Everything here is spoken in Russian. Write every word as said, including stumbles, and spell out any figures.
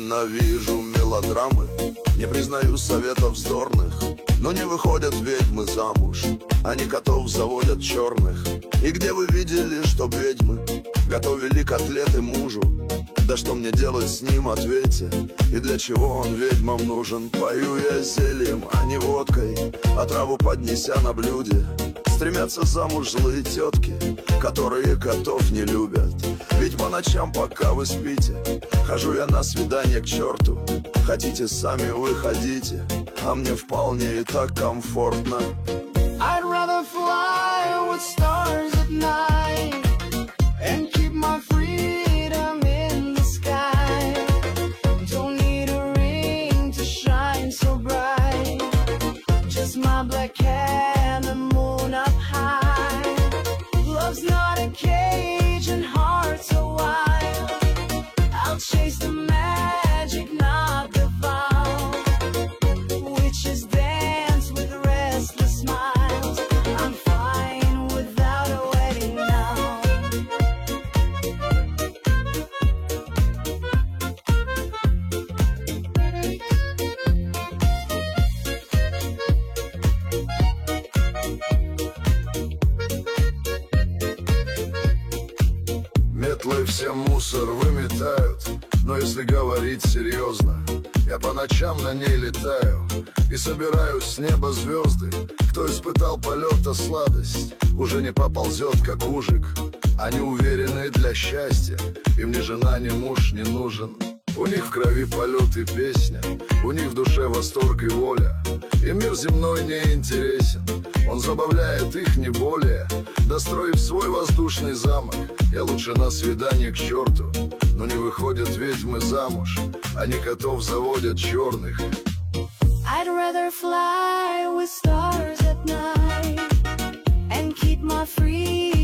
ненавижу мелодрамы, не признаю советов вздорных, но не выходят ведьмы замуж, они котов заводят черных. И где вы видели, чтоб ведьмы готовили котлеты мужу? Да что мне делать с ним, ответьте, и для чего он ведьмам нужен? Пою я зельем, а не водкой, отраву поднеся на блюде. Стремятся замуж злые тетки, которые котов не любят. Ведь по ночам, пока вы спите, хожу я на свидание к черту. Хотите, сами выходите, а мне вполне и так комфортно. I'd rather fly with stars at night and keep my freedom in the sky. Don't need a ring to shine so bright, just my black cat and the moon up high. Love's not a cage and heart's a wild. I'll chase the magic, not the vow. Witches dance with restless smiles. I'm fine without a wedding now. Метлы все мусор выметают, но если говорить серьезно, я по ночам на ней летаю и собираю с неба звезды. Кто испытал полета сладость, уже не поползет, как ужик. Они уверены для счастья, им ни жена, ни муж не нужен. У них в крови полет и песня, у них в душе восторг и воля. И мир земной не интересен, он забавляет их не более. Достроив свой воздушный замок, я лучше на свидание к черту. Но не выходят ведьмы замуж, они котов заводят черных. I'd rather fly with stars at night and keep my freedom